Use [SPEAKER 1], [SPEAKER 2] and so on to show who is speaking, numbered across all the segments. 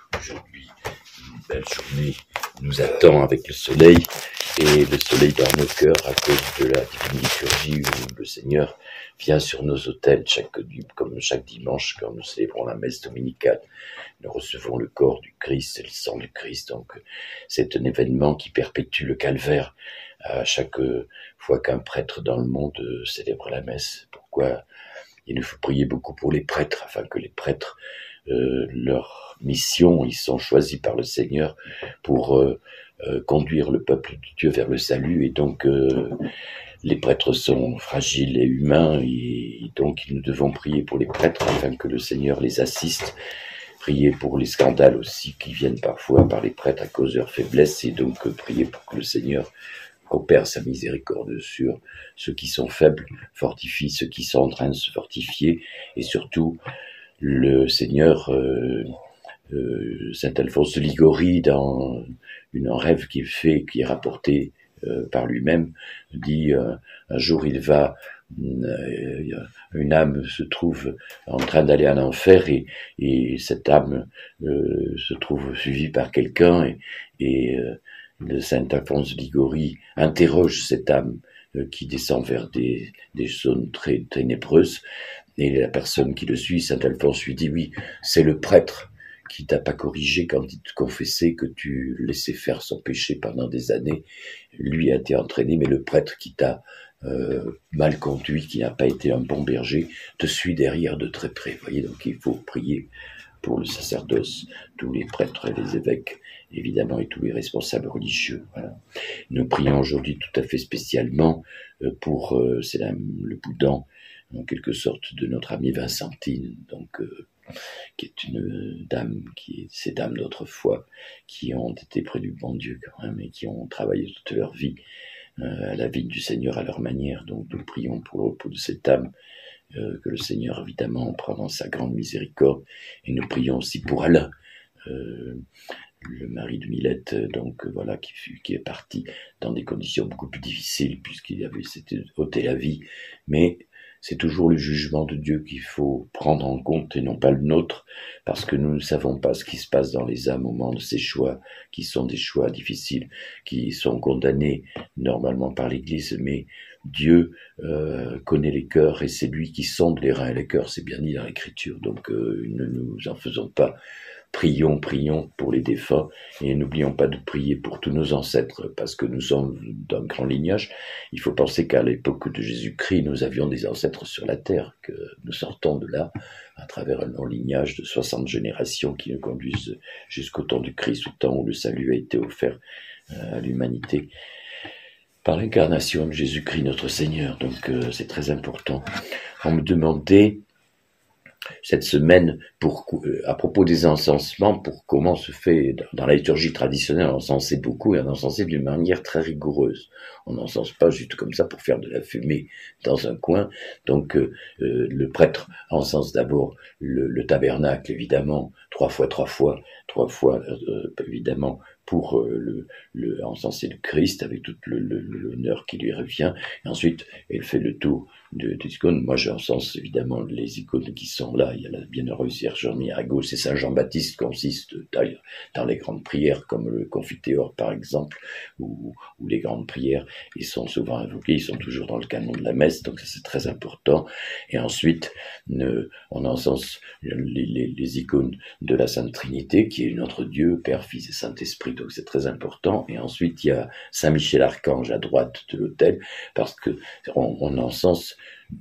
[SPEAKER 1] Aujourd'hui, une belle journée nous attend avec le soleil, et le soleil dans nos cœurs à cause de la divine liturgie où le Seigneur vient sur nos autels comme chaque dimanche quand nous célébrons la messe dominicale. Nous recevons le corps du Christ et le sang du Christ, donc c'est un événement qui perpétue le calvaire à chaque fois qu'un prêtre dans le monde célèbre la messe. Pourquoi il nous faut prier beaucoup pour les prêtres, afin que les prêtres, leur mission, ils sont choisis par le Seigneur pour conduire le peuple de Dieu vers le salut, et donc les prêtres sont fragiles et humains, et donc nous devons prier pour les prêtres afin que le Seigneur les assiste. Prier pour les scandales aussi qui viennent parfois par les prêtres à cause de leur faiblesse, et donc prier pour que le Seigneur opère sa miséricorde sur ceux qui sont faibles, fortifie ceux qui sont en train de se fortifier, et surtout le Seigneur, Saint Alphonse de Ligorie, dans un rêve qui est rapporté par lui-même, dit un jour il va, une âme se trouve en train d'aller en enfer, et cette âme se trouve suivie par quelqu'un, et le Saint Alphonse de Ligorie interroge cette âme qui descend vers des zones très ténébreuses, et la personne qui le suit, Saint Alphonse, lui dit: oui, c'est le prêtre qui t'a pas corrigé quand il te confessait que tu laissais faire son péché pendant des années. Lui a été entraîné, mais le prêtre qui t'a mal conduit, qui n'a pas été un bon berger, te suit derrière de très près. Vous voyez, donc il faut prier pour le sacerdoce, tous les prêtres et les évêques, évidemment, et tous les responsables religieux. Voilà. Nous prions aujourd'hui tout à fait spécialement pour c'est le boudin, en quelque sorte, de notre amie Vincentine, donc qui est une dame, ces dames d'autrefois, qui ont été près du bon Dieu quand même, et qui ont travaillé toute leur vie à la vie du Seigneur à leur manière. Donc nous prions pour le repos de cette âme, que le Seigneur évidemment prend dans sa grande miséricorde, et nous prions aussi pour Alain, le mari de Milette, donc voilà, qui est parti dans des conditions beaucoup plus difficiles, s'était ôté la vie, mais c'est toujours le jugement de Dieu qu'il faut prendre en compte et non pas le nôtre, parce que nous ne savons pas ce qui se passe dans les âmes au moment de ces choix, qui sont des choix difficiles, qui sont condamnés normalement par l'Église, mais Dieu connaît les cœurs, et c'est lui qui sonde les reins et les cœurs, c'est bien dit dans l'Écriture, donc ne nous en faisons pas. Prions pour les défunts, et n'oublions pas de prier pour tous nos ancêtres, parce que nous sommes d'un grand lignage. Il faut penser qu'à l'époque de Jésus-Christ, nous avions des ancêtres sur la terre, que nous sortons de là à travers un long lignage de 60 générations qui nous conduisent jusqu'au temps du Christ, au temps où le salut a été offert à l'humanité par l'incarnation de Jésus-Christ notre Seigneur. Donc c'est très important. On me demandait cette semaine, à propos des encensements, pour comment se fait, dans la liturgie traditionnelle, on encensait beaucoup, et on encensait d'une manière très rigoureuse. On n'encense pas juste comme ça pour faire de la fumée dans un coin. Donc le prêtre encense d'abord le tabernacle, évidemment, trois fois, évidemment, pour encenser le Christ avec tout l'honneur qui lui revient. Et ensuite, elle fait le tour des icônes. Moi, j'encense évidemment les icônes qui sont là. Il y a la Bienheureuse Vierge Marie à gauche, et Saint Jean-Baptiste consiste dans les grandes prières, comme le Confiteor par exemple, ou les grandes prières. Ils sont souvent invoqués, ils sont toujours dans le canon de la messe, donc c'est très important. Et ensuite, on encense les icônes de la Sainte Trinité, qui est notre Dieu, Père, Fils et Saint-Esprit, donc c'est très important. Et ensuite, il y a Saint Michel Archange à droite de l'autel, parce que on encense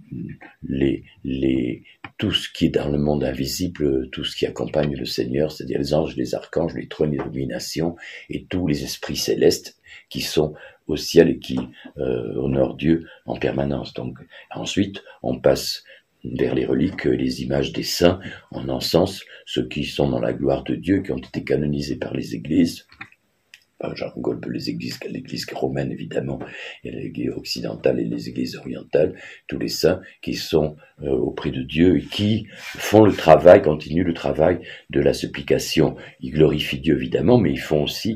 [SPEAKER 1] tout ce qui est dans le monde invisible, tout ce qui accompagne le Seigneur, c'est-à-dire les anges, les archanges, les trônes d'illumination, et tous les esprits célestes qui sont au ciel et qui honorent Dieu en permanence. Donc ensuite, on passe vers les reliques, les images des saints, on encense ceux qui sont dans la gloire de Dieu, qui ont été canonisés par les églises. J'englobe l'église romaine évidemment, et l'église occidentale et les églises orientales, tous les saints qui sont auprès de Dieu et qui continuent le travail de la supplication. Ils glorifient Dieu évidemment, mais ils font aussi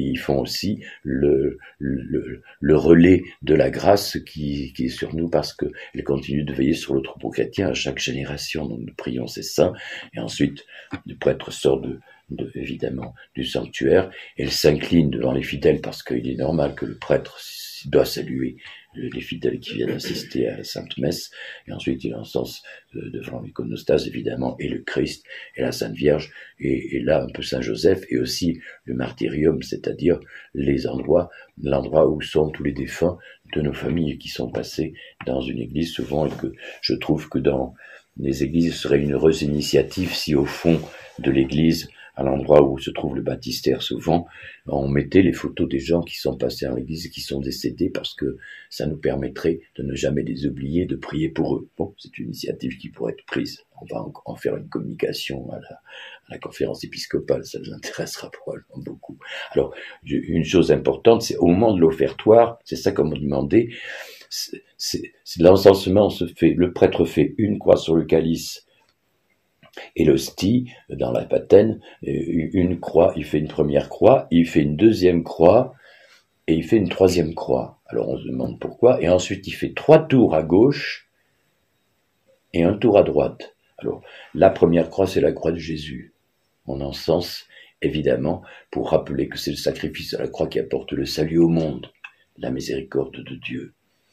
[SPEAKER 1] le relais de la grâce qui est sur nous, parce qu'elle continue de veiller sur le troupeau chrétien à chaque génération. Donc nous prions ces saints, et ensuite le prêtre sort évidemment, du sanctuaire. Elle s'incline devant les fidèles parce qu'il est normal que le prêtre doit saluer les fidèles qui viennent assister à la Sainte Messe. Et ensuite, il encense devant l'iconostase, évidemment, et le Christ, et la Sainte Vierge, et là, un peu Saint Joseph, et aussi le martyrium, c'est-à-dire l'endroit où sont tous les défunts de nos familles qui sont passés dans une église souvent, et que je trouve que dans les églises, ce serait une heureuse initiative si au fond de l'église, à l'endroit où se trouve le baptistère souvent, on mettait les photos des gens qui sont passés en l'église et qui sont décédés parce que ça nous permettrait de ne jamais les oublier, de prier pour eux. Bon, c'est une initiative qui pourrait être prise. On va en faire une communication à la conférence épiscopale, ça nous intéressera probablement beaucoup. Alors, une chose importante, c'est au moment de l'offertoire, c'est ça qu'on m'a demandé, l'encensement se fait, le prêtre fait une croix sur le calice et l'hostie, dans la patène, une croix, il fait une première croix, il fait une deuxième croix, et il fait une troisième croix. Alors on se demande pourquoi, et ensuite il fait 3 tours à gauche, et un tour à droite. Alors, la première croix, c'est la croix de Jésus. On encense, évidemment, pour rappeler que c'est le sacrifice à la croix qui apporte le salut au monde, la miséricorde de Dieu.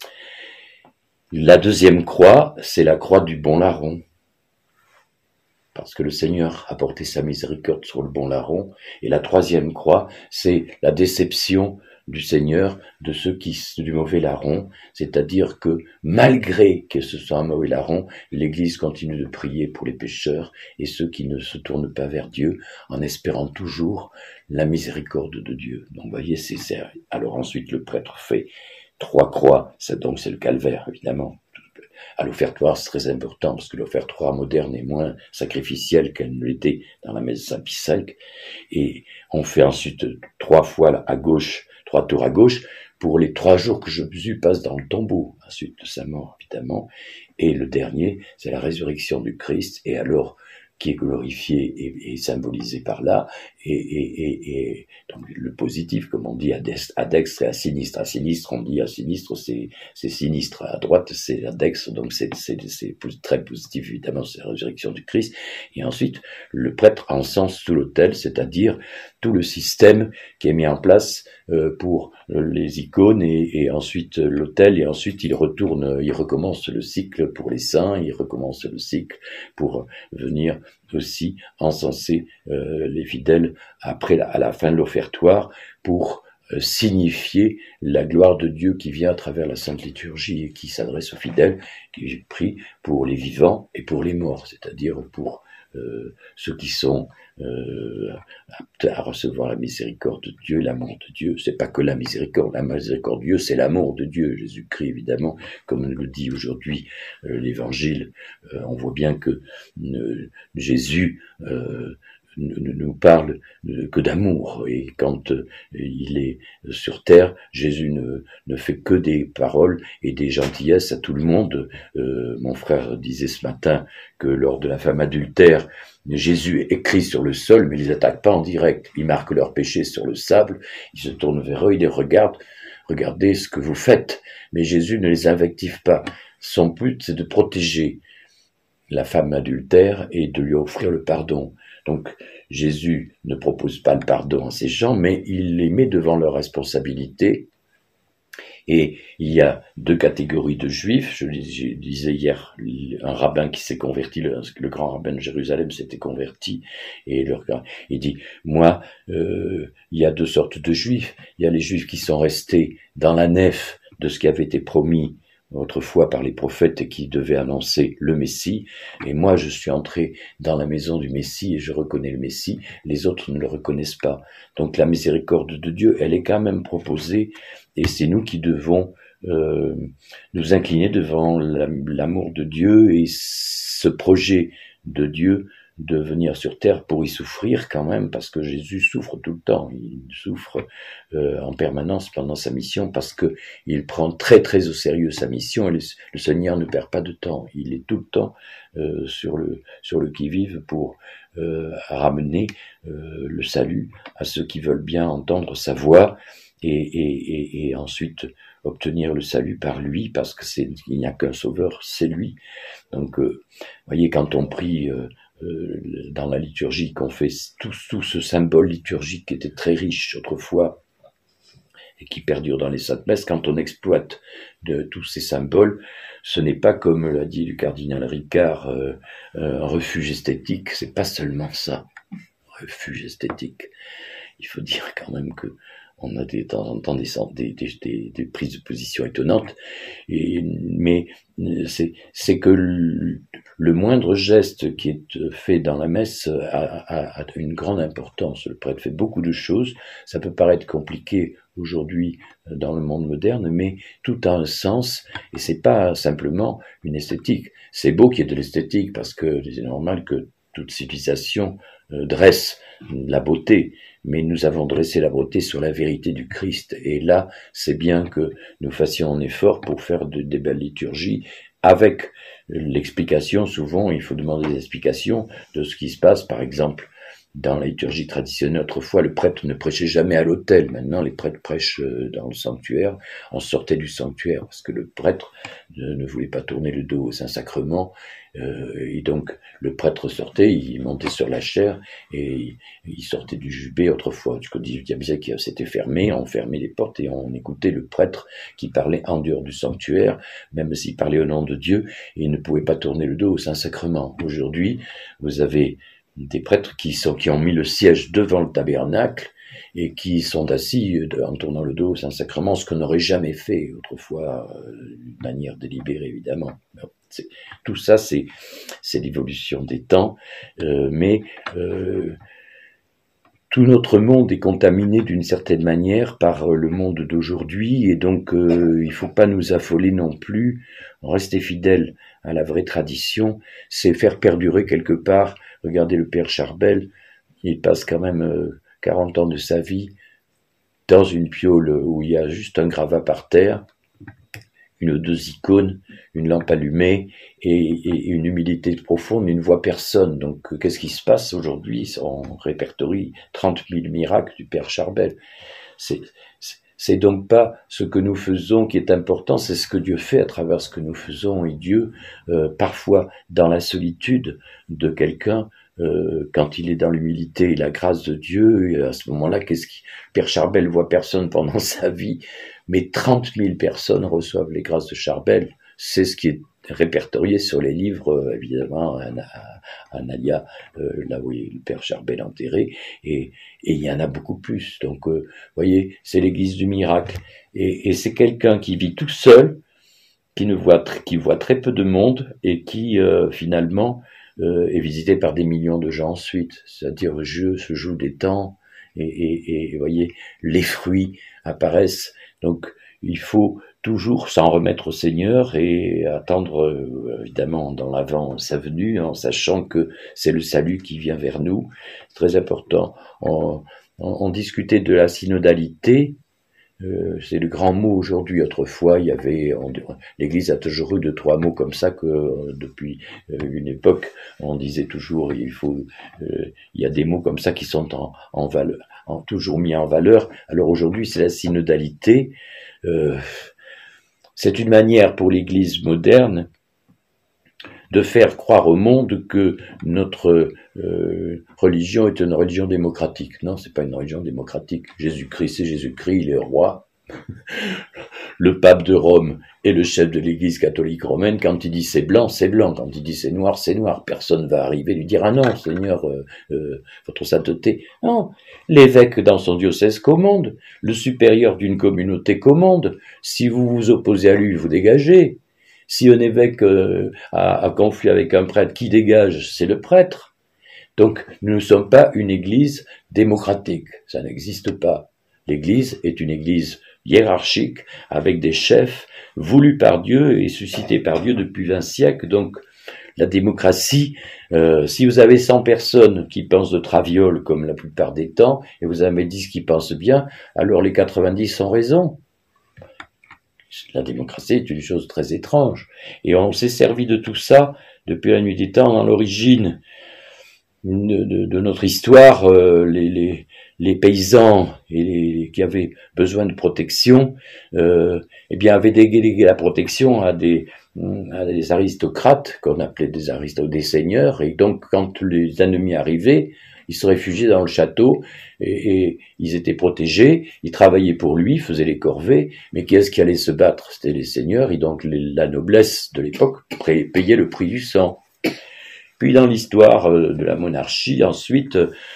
[SPEAKER 1] La deuxième croix, c'est la croix du bon larron, parce que le Seigneur a porté sa miséricorde sur le bon larron. Et la troisième croix, c'est la déception du Seigneur de ceux du mauvais larron, c'est-à-dire que malgré que ce soit un mauvais larron, l'Église continue de prier pour les pécheurs et ceux qui ne se tournent pas vers Dieu, en espérant toujours la miséricorde de Dieu. Donc vous voyez, c'est sérieux. Alors ensuite, le prêtre fait 3 croix, donc c'est le calvaire, évidemment. À l'offertoire, c'est très important, parce que l'offertoire moderne est moins sacrificielle qu'elle ne l'était dans la messe Saint-Pie V. Et on fait ensuite 3 fois à gauche, 3 tours à gauche, pour les 3 jours que Jésus passe dans le tombeau, ensuite de sa mort, évidemment. Et le dernier, c'est la résurrection du Christ, et alors, qui est glorifié et symbolisé par là, et donc le positif, comme on dit, à dextre et à sinistre. À sinistre, on dit à sinistre, c'est sinistre. À droite, c'est à dextre, donc c'est très positif, évidemment, c'est la résurrection du Christ. Et ensuite, le prêtre encense tout l'autel, c'est-à-dire tout le système qui est mis en place pour les icônes et ensuite l'autel, et ensuite il recommence le cycle pour les saints, il recommence le cycle pour venir aussi encenser les fidèles à la fin de l'offertoire pour signifier la gloire de Dieu qui vient à travers la Sainte Liturgie et qui s'adresse aux fidèles, qui prie pour les vivants et pour les morts, c'est-à-dire pour ceux qui sont aptes à recevoir la miséricorde de Dieu, l'amour de Dieu. C'est pas que la miséricorde de Dieu, c'est l'amour de Dieu. Jésus-Christ, évidemment, comme le dit aujourd'hui l'Évangile, on voit bien que Jésus ne nous parle que d'amour, et quand il est sur terre, Jésus ne fait que des paroles et des gentillesses à tout le monde. Mon frère disait ce matin que lors de la femme adultère, Jésus écrit sur le sol, mais il les attaque pas en direct. Il marque leurs péchés sur le sable, il se tourne vers eux, il les regarde, regardez ce que vous faites, mais Jésus ne les invective pas. Son but, c'est de protéger la femme adultère et de lui offrir le pardon. Donc, Jésus ne propose pas le pardon à ces gens, mais il les met devant leur responsabilité. Et il y a 2 catégories de juifs. Je disais hier, un rabbin qui s'est converti, le grand rabbin de Jérusalem s'était converti, et il dit, moi, il y a 2 sortes de juifs. Il y a les juifs qui sont restés dans la nef de ce qui avait été promis autrefois par les prophètes et qui devaient annoncer le Messie, et moi je suis entré dans la maison du Messie et je reconnais le Messie, les autres ne le reconnaissent pas. Donc la miséricorde de Dieu, elle est quand même proposée, et c'est nous qui devons nous incliner devant l'amour de Dieu et ce projet de Dieu de venir sur terre pour y souffrir quand même, parce que Jésus souffre tout le temps, il souffre en permanence pendant sa mission, parce que il prend très très au sérieux sa mission, et le Seigneur ne perd pas de temps, il est tout le temps sur le qui-vive pour ramener le salut à ceux qui veulent bien entendre sa voix, et ensuite obtenir le salut par lui, parce que il n'y a qu'un sauveur, c'est lui. Donc, voyez, quand on prie dans la liturgie, qu'on fait tout ce symbole liturgique qui était très riche autrefois et qui perdure dans les saintes messes, quand on exploite tous ces symboles, ce n'est pas, comme l'a dit le cardinal Ricard, un refuge esthétique, c'est pas seulement ça, refuge esthétique. Il faut dire quand même que on a de temps en temps des prises de position étonnantes, mais c'est que le moindre geste qui est fait dans la messe a une grande importance. Le prêtre fait beaucoup de choses, ça peut paraître compliqué aujourd'hui dans le monde moderne, mais tout a un sens, et c'est pas simplement une esthétique. C'est beau qu'il y ait de l'esthétique, parce que c'est normal que toute civilisation dresse la beauté, mais nous avons dressé la beauté sur la vérité du Christ, et là, c'est bien que nous fassions un effort pour faire des belles liturgies, avec l'explication. Souvent, il faut demander des explications de ce qui se passe, par exemple, dans la liturgie traditionnelle. Autrefois, le prêtre ne prêchait jamais à l'autel. Maintenant, les prêtres prêchent dans le sanctuaire. On sortait du sanctuaire parce que le prêtre ne voulait pas tourner le dos au Saint-Sacrement. Et donc, le prêtre sortait, il montait sur la chaire et il sortait du jubé. Autrefois, jusqu'au XVIIIe siècle, c'était fermé. On fermait les portes et on écoutait le prêtre qui parlait en dehors du sanctuaire, même s'il parlait au nom de Dieu, et il ne pouvait pas tourner le dos au Saint-Sacrement. Aujourd'hui, vous avez des prêtres qui ont mis le siège devant le tabernacle et qui sont assis en tournant le dos au Saint-Sacrement, ce qu'on n'aurait jamais fait autrefois, d'une manière délibérée évidemment. Tout ça, c'est l'évolution des temps, mais tout notre monde est contaminé d'une certaine manière par le monde d'aujourd'hui, et donc il ne faut pas nous affoler non plus. Rester fidèle à la vraie tradition, c'est faire perdurer quelque part. Regardez le père Charbel, il passe quand même 40 ans de sa vie dans une piole où il y a juste un gravat par terre, une ou deux icônes, une lampe allumée et une humilité profonde, mais il ne voit personne. Donc qu'est-ce qui se passe aujourd'hui? On répertorie 30 000 miracles du père Charbel. C'est donc pas ce que nous faisons qui est important, c'est ce que Dieu fait à travers ce que nous faisons. Et Dieu, parfois, dans la solitude de quelqu'un, quand il est dans l'humilité et la grâce de Dieu, et à ce moment-là, Père Charbel voit personne pendant sa vie, mais 30 000 personnes reçoivent les grâces de Charbel. C'est ce qui est répertorié sur les livres, évidemment, à Nalia, là où est le père Charbel enterré, et il y en a beaucoup plus. Donc, voyez, c'est l'église du miracle, et c'est quelqu'un qui vit tout seul, qui voit très peu de monde, et qui, finalement, est visité par des millions de gens ensuite. C'est-à-dire, le jeu se joue des temps, et voyez, les fruits apparaissent. Donc, il faut toujours s'en remettre au Seigneur et attendre, évidemment, dans l'avant sa venue, en sachant que c'est le salut qui vient vers nous. C'est très important. On discutait de la synodalité, c'est le grand mot aujourd'hui. Autrefois, l'Église a toujours eu 2-3 mots comme ça, que depuis une époque, on disait toujours, il y a des mots comme ça qui sont en valeur, toujours mis en valeur. Alors aujourd'hui, c'est la synodalité. C'est une manière pour l'Église moderne de faire croire au monde que notre religion est une religion démocratique. Non, c'est pas une religion démocratique. Jésus-Christ, c'est Jésus-Christ, il est roi. Le pape de Rome est le chef de l'Église catholique romaine. Quand il dit c'est blanc, c'est blanc. Quand il dit c'est noir, c'est noir. Personne va arriver lui dire ah non, Seigneur, votre sainteté. Non, l'évêque dans son diocèse commande. Le supérieur d'une communauté commande. Si vous vous opposez à lui, vous dégagez. Si un évêque a conflit avec un prêtre, qui dégage? C'est le prêtre. Donc, nous ne sommes pas une église démocratique. Ça n'existe pas. L'église est une église hiérarchique, avec des chefs voulus par Dieu et suscités par Dieu depuis 20 siècles. Donc, la démocratie, si vous avez 100 personnes qui pensent de traviole, comme la plupart des temps, et vous avez 10 qui pensent bien, alors les 90 ont raison. La démocratie est une chose très étrange. Et on s'est servi de tout ça depuis la nuit des temps. Dans l'origine de notre histoire, les paysans qui avaient besoin de protection, eh bien avaient délégué la protection à des les aristocrates, qu'on appelait des seigneurs, et donc quand les ennemis arrivaient, ils se réfugiaient dans le château, et ils étaient protégés, ils travaillaient pour lui, faisaient les corvées, mais qui est-ce qui allait se battre? C'était les seigneurs, et donc la noblesse de l'époque payait le prix du sang. Puis dans l'histoire de la monarchie, ensuite,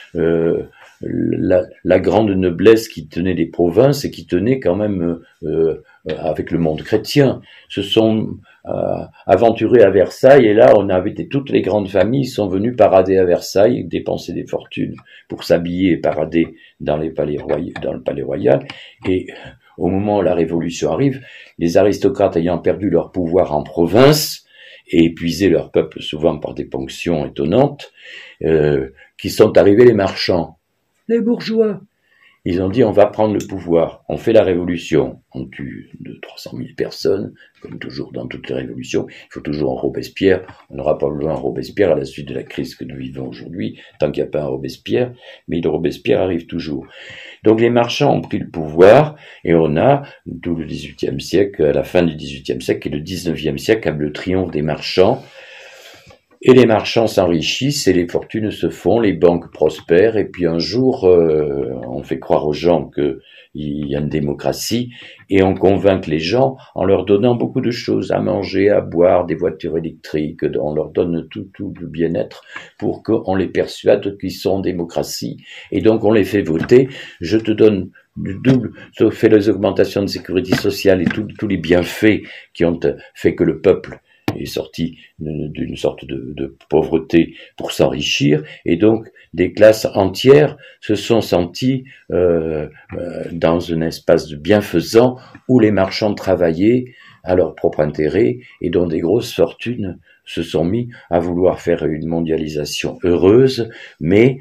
[SPEAKER 1] la grande noblesse qui tenait les provinces et qui tenait quand même avec le monde chrétien, se sont aventurés à Versailles, et là on avait toutes les grandes familles sont venues parader à Versailles, dépenser des fortunes pour s'habiller et parader dans le palais royal, et au moment où la Révolution arrive, les aristocrates ayant perdu leur pouvoir en province et épuisé leur peuple souvent par des ponctions étonnantes, qui sont arrivés les marchands, les bourgeois. Ils ont dit, on va prendre le pouvoir, on fait la révolution, on tue 300 000 personnes, comme toujours dans toutes les révolutions, il faut toujours un Robespierre, on n'aura pas besoin d'un Robespierre à la suite de la crise que nous vivons aujourd'hui, tant qu'il n'y a pas un Robespierre, mais le Robespierre arrive toujours. Donc les marchands ont pris le pouvoir, et on a, tout le XVIIIe siècle, à la fin du XVIIIe siècle et le XIXe siècle, le triomphe des marchands. Et les marchands s'enrichissent et les fortunes se font, les banques prospèrent, et puis un jour, on fait croire aux gens qu'il y a une démocratie, et on convainc les gens en leur donnant beaucoup de choses, à manger, à boire, des voitures électriques, on leur donne tout le bien-être pour qu'on les persuade qu'ils sont en démocratie, et donc on les fait voter. Je te donne du double, ça fait les augmentations de sécurité sociale et tous les bienfaits qui ont fait que le peuple est sorti d'une sorte de pauvreté pour s'enrichir, et donc des classes entières se sont senties dans un espace de bienfaisant où les marchands travaillaient à leur propre intérêt et dont des grosses fortunes se sont mis à vouloir faire une mondialisation heureuse, mais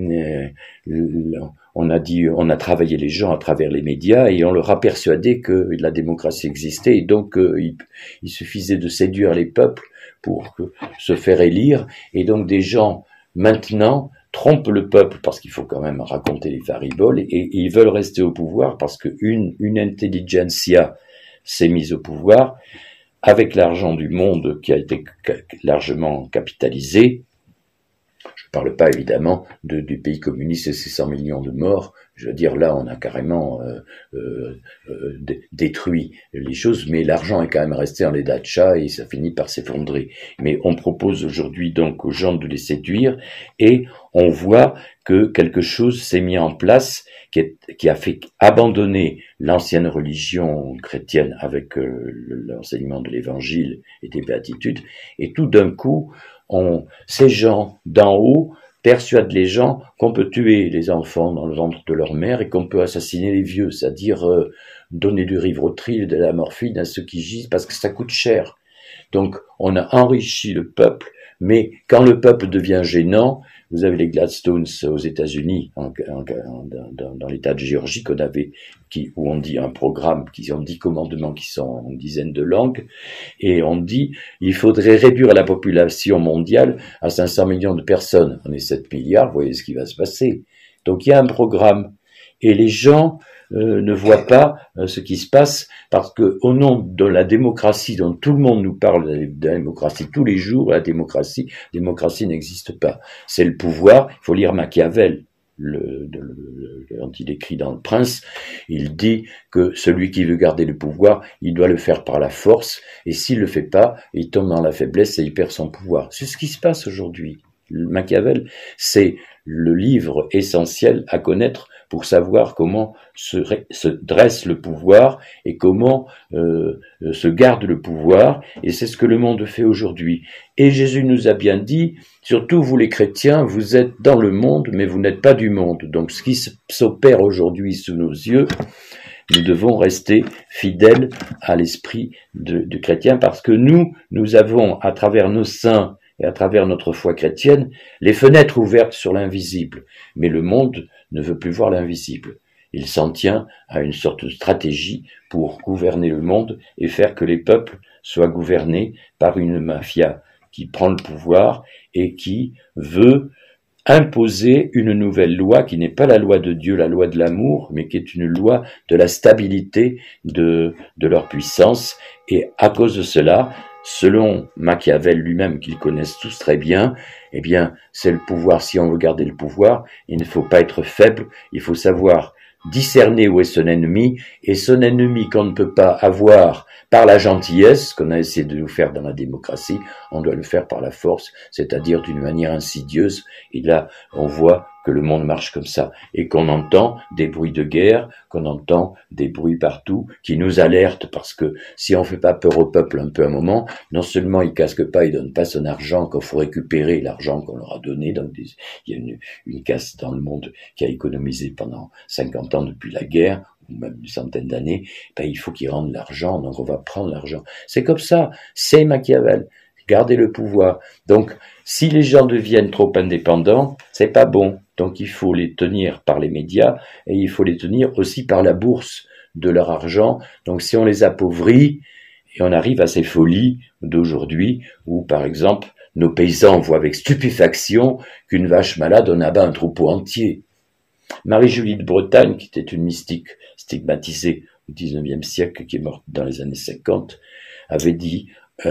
[SPEAKER 1] on a travaillé les gens à travers les médias et on leur a persuadé que la démocratie existait, et donc il suffisait de séduire les peuples pour se faire élire, et donc des gens maintenant trompent le peuple parce qu'il faut quand même raconter les fariboles, et ils veulent rester au pouvoir parce qu'une intelligentsia s'est mise au pouvoir avec l'argent du monde qui a été largement capitalisé. Je ne parle pas évidemment du pays communiste et ses 100 millions de morts. Je veux dire, là, on a carrément détruit les choses, mais l'argent est quand même resté en l'état de chat et ça finit par s'effondrer. Mais on propose aujourd'hui donc aux gens de les séduire, et on voit que quelque chose s'est mis en place qui a fait abandonner l'ancienne religion chrétienne avec l'enseignement de l'évangile et des béatitudes, et tout d'un coup, ces gens d'en haut persuadent les gens qu'on peut tuer les enfants dans le ventre de leur mère et qu'on peut assassiner les vieux, c'est-à-dire donner du Rivotril, de la morphine à ceux qui gisent parce que ça coûte cher. Donc on a enrichi le peuple, mais quand le peuple devient gênant, vous avez les Gladstones aux États-Unis, dans l'État de Géorgie où on dit un programme, qui ont 10 commandements qui sont en une dizaine de langues, et on dit il faudrait réduire la population mondiale à 500 millions de personnes. On est 7 milliards, vous voyez ce qui va se passer. Donc il y a un programme, et les gens ne voient pas ce qui se passe, parce que au nom de la démocratie dont tout le monde nous parle, de la démocratie tous les jours, la démocratie n'existe pas. C'est le pouvoir. Il faut lire Machiavel, quand il écrit dans Le Prince, il dit que celui qui veut garder le pouvoir, il doit le faire par la force, et s'il le fait pas, il tombe dans la faiblesse et il perd son pouvoir. C'est ce qui se passe aujourd'hui. Machiavel, c'est le livre essentiel à connaître pour savoir comment se dresse le pouvoir et comment se garde le pouvoir, et c'est ce que le monde fait aujourd'hui. Et Jésus nous a bien dit, surtout vous les chrétiens, vous êtes dans le monde, mais vous n'êtes pas du monde. Donc ce qui s'opère aujourd'hui sous nos yeux, nous devons rester fidèles à l'esprit du chrétien, parce que nous avons, à travers nos saints et à travers notre foi chrétienne, les fenêtres ouvertes sur l'invisible. Mais le monde ne veut plus voir l'invisible. Il s'en tient à une sorte de stratégie pour gouverner le monde et faire que les peuples soient gouvernés par une mafia qui prend le pouvoir et qui veut imposer une nouvelle loi qui n'est pas la loi de Dieu, la loi de l'amour, mais qui est une loi de la stabilité de leur puissance. Et à cause de cela, selon Machiavel lui-même, qu'ils connaissent tous très bien, eh bien, c'est le pouvoir. Si on veut garder le pouvoir, il ne faut pas être faible, il faut savoir discerner où est son ennemi, et son ennemi qu'on ne peut pas avoir par la gentillesse, qu'on a essayé de nous faire dans la démocratie, on doit le faire par la force, c'est-à-dire d'une manière insidieuse. Et là, on voit que le monde marche comme ça, et qu'on entend des bruits de guerre, qu'on entend des bruits partout, qui nous alertent, parce que si on fait pas peur au peuple un peu à un moment, non seulement il casque pas, il donne pas son argent, qu'il faut récupérer l'argent qu'on leur a donné, donc il y a une caste dans le monde qui a économisé pendant 50 ans depuis la guerre, ou même une centaine d'années, ben il faut qu'ils rendent l'argent, donc on va prendre l'argent. C'est comme ça, c'est Machiavel. Garder le pouvoir. Donc, si les gens deviennent trop indépendants, c'est pas bon. Donc, il faut les tenir par les médias et il faut les tenir aussi par la bourse de leur argent. Donc, si on les appauvrit, et on arrive à ces folies d'aujourd'hui où, par exemple, nos paysans voient avec stupéfaction qu'une vache malade en abat un troupeau entier. Marie-Julie de Bretagne, qui était une mystique stigmatisée au XIXe siècle, qui est morte dans les années 50, avait dit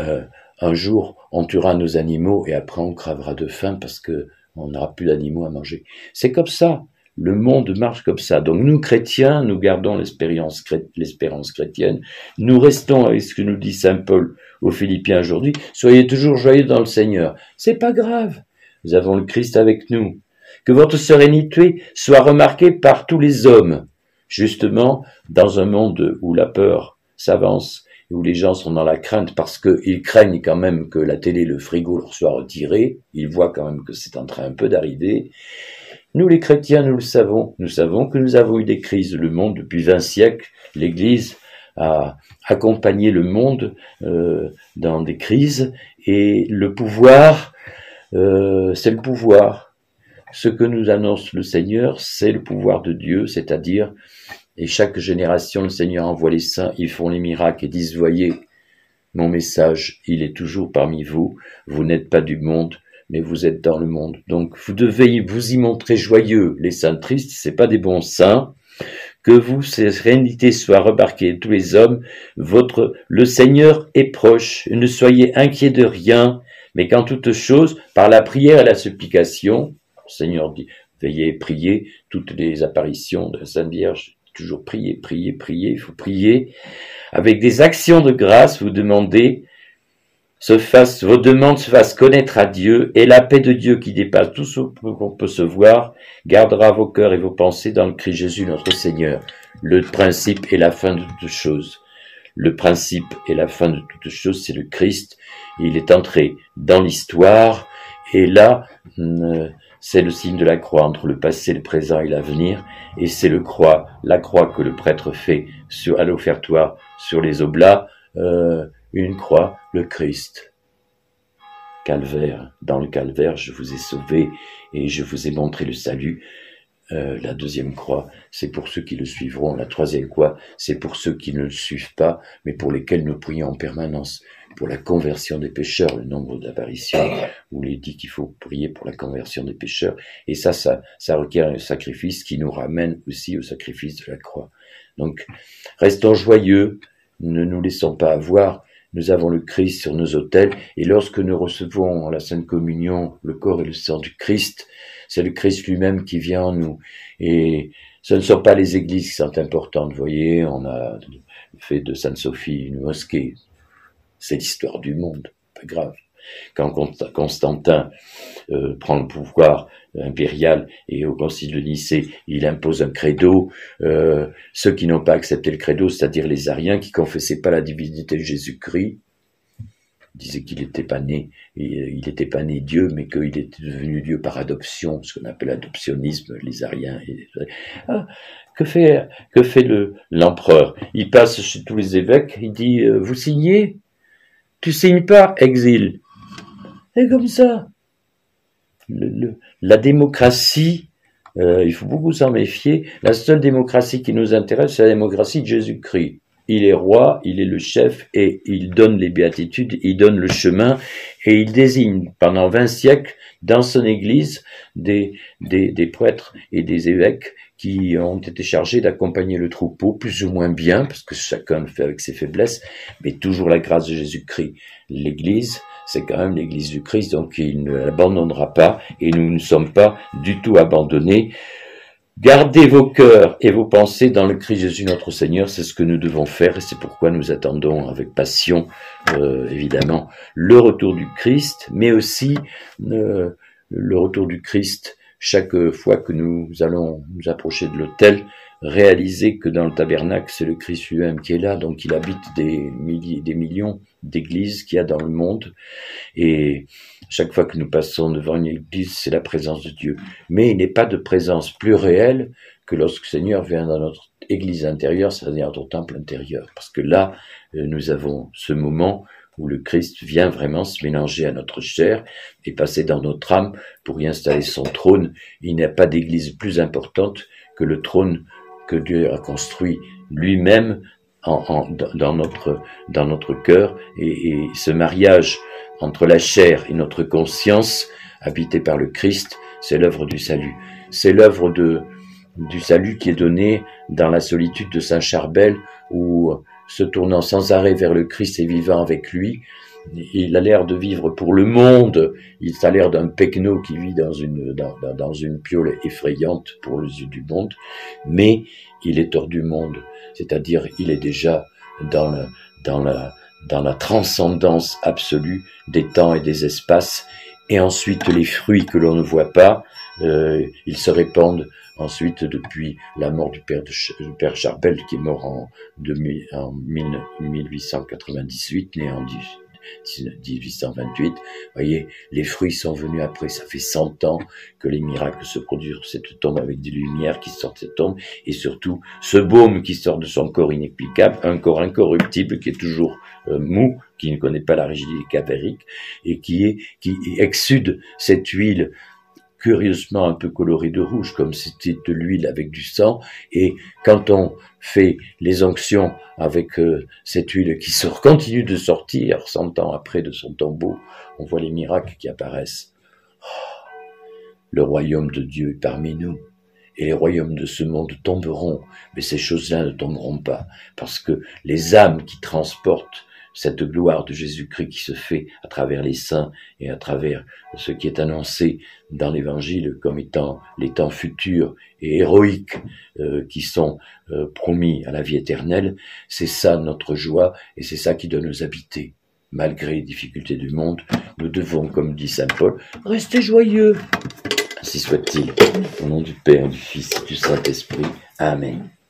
[SPEAKER 1] un jour, on tuera nos animaux et après on crevera de faim parce que on n'aura plus d'animaux à manger. C'est comme ça. Le monde marche comme ça. Donc nous, chrétiens, nous gardons l'espérance chrétienne. Nous restons avec ce que nous dit saint Paul aux Philippiens aujourd'hui. Soyez toujours joyeux dans le Seigneur. C'est pas grave. Nous avons le Christ avec nous. Que votre sérénité soit remarquée par tous les hommes. Justement, dans un monde où la peur s'avance, où les gens sont dans la crainte parce qu'ils craignent quand même que la télé, le frigo leur soit retiré, ils voient quand même que c'est en train un peu d'arriver. Nous les chrétiens, nous le savons, nous savons que nous avons eu des crises. Le monde, depuis 20 siècles, l'Église a accompagné le monde dans des crises, et le pouvoir, c'est le pouvoir. Ce que nous annonce le Seigneur, c'est le pouvoir de Dieu, c'est-à-dire, et chaque génération, le Seigneur envoie les saints, ils font les miracles et disent, voyez, mon message, il est toujours parmi vous, vous n'êtes pas du monde, mais vous êtes dans le monde. Donc, vous devez vous y montrer joyeux. Les saints tristes, c'est pas des bons saints. Que vous, ces sérénité soit remarquée de tous les hommes. Le Seigneur est proche. Ne soyez inquiets de rien, mais qu'en toute chose, par la prière et la supplication, le Seigneur dit, veillez, priez, toutes les apparitions de la Sainte Vierge, toujours prier, prier, prier, il faut prier. Avec des actions de grâce, vous demandez, vos demandes se fassent connaître à Dieu, et la paix de Dieu qui dépasse tout ce qu'on peut se voir, gardera vos cœurs et vos pensées dans le Christ Jésus notre Seigneur. Le principe et la fin de toutes choses. Le principe et la fin de toutes choses, c'est le Christ. Il est entré dans l'histoire, et là, c'est le signe de la croix entre le passé, le présent et l'avenir, et c'est la croix que le prêtre fait à l'offertoire sur les oblats, une croix, le Christ. Calvaire, dans le calvaire, je vous ai sauvé et je vous ai montré le salut. La deuxième croix, c'est pour ceux qui le suivront. La troisième croix, c'est pour ceux qui ne le suivent pas, mais pour lesquels nous prions en permanence. Pour la conversion des pécheurs, le nombre d'apparitions où il est dit qu'il faut prier pour la conversion des pécheurs. Et ça requiert un sacrifice qui nous ramène aussi au sacrifice de la croix. Donc, restons joyeux, ne nous laissons pas avoir. Nous avons le Christ sur nos autels, et lorsque nous recevons la Sainte Communion, le corps et le sang du Christ, c'est le Christ lui-même qui vient en nous. Et ce ne sont pas les églises qui sont importantes. Vous voyez, on a fait de Sainte-Sophie une mosquée. C'est l'histoire du monde, pas grave. Quand Constantin prend le pouvoir impérial et au concile de Nicée, il impose un credo. Ceux qui n'ont pas accepté le credo, c'est-à-dire les ariens qui confessaient pas la divinité de Jésus-Christ, disaient qu'il n'était pas né, il n'était pas né Dieu, mais qu'il était devenu Dieu par adoption, ce qu'on appelle l'adoptionnisme, les ariens. Que fait l'empereur? Il passe chez tous les évêques, il dit vous signez? Tu signes pas, exil. Et comme ça. La démocratie, il faut beaucoup s'en méfier. La seule démocratie qui nous intéresse, c'est la démocratie de Jésus-Christ. Il est roi, il est le chef, et il donne les béatitudes, il donne le chemin, et il désigne pendant 20 siècles dans son église des prêtres et des évêques qui ont été chargés d'accompagner le troupeau, plus ou moins bien, parce que chacun le fait avec ses faiblesses, mais toujours la grâce de Jésus-Christ. L'église, c'est quand même l'église du Christ, donc il ne l'abandonnera pas, et nous ne sommes pas du tout abandonnés. Gardez vos cœurs et vos pensées dans le Christ Jésus notre Seigneur, c'est ce que nous devons faire, et c'est pourquoi nous attendons avec passion, évidemment, le retour du Christ, mais aussi le retour du Christ chaque fois que nous allons nous approcher de l'autel, réaliser que dans le tabernacle, c'est le Christ lui-même qui est là, donc il habite des millions d'églises qu'il y a dans le monde, et chaque fois que nous passons devant une église, c'est la présence de Dieu. Mais il n'est pas de présence plus réelle que lorsque le Seigneur vient dans notre église intérieure, c'est-à-dire notre temple intérieur, parce que là, nous avons ce moment où le Christ vient vraiment se mélanger à notre chair et passer dans notre âme pour y installer son trône. Il n'y a pas d'église plus importante que le trône que Dieu a construit lui-même dans notre cœur, et ce mariage entre la chair et notre conscience habitée par le Christ, c'est l'œuvre du salut. C'est l'œuvre du salut qui est donnée dans la solitude de Saint Charbel, où, se tournant sans arrêt vers le Christ et vivant avec lui, il a l'air de vivre pour le monde, il a l'air d'un pecno qui vit dans une piole effrayante pour les yeux du monde, mais il est hors du monde, c'est-à-dire il est déjà dans la transcendance absolue des temps et des espaces, et ensuite les fruits que l'on ne voit pas, ils se répandent ensuite depuis la mort du père Charbel, qui est mort en 1898, né en 1828. Vous voyez, les fruits sont venus après. Ça fait 100 ans que les miracles se produisent sur cette tombe, avec des lumières qui sortent de cette tombe, et surtout ce baume qui sort de son corps inexplicable, un corps incorruptible qui est toujours mou, qui ne connaît pas la rigidité cadavérique, et qui exsude cette huile curieusement un peu colorée de rouge, comme si c'était de l'huile avec du sang, et quand on fait les onctions avec cette huile qui continue de sortir 100 ans après de son tombeau, on voit les miracles qui apparaissent. Oh, le royaume de Dieu est parmi nous, et les royaumes de ce monde tomberont, mais ces choses-là ne tomberont pas, parce que les âmes qui transportent cette gloire de Jésus-Christ qui se fait à travers les saints et à travers ce qui est annoncé dans l'Évangile comme étant les temps futurs et héroïques qui sont promis à la vie éternelle, c'est ça notre joie et c'est ça qui doit nous habiter. Malgré les difficultés du monde, nous devons, comme dit saint Paul, rester joyeux. Ainsi soit-il. Au nom du Père, du Fils et du Saint-Esprit. Amen.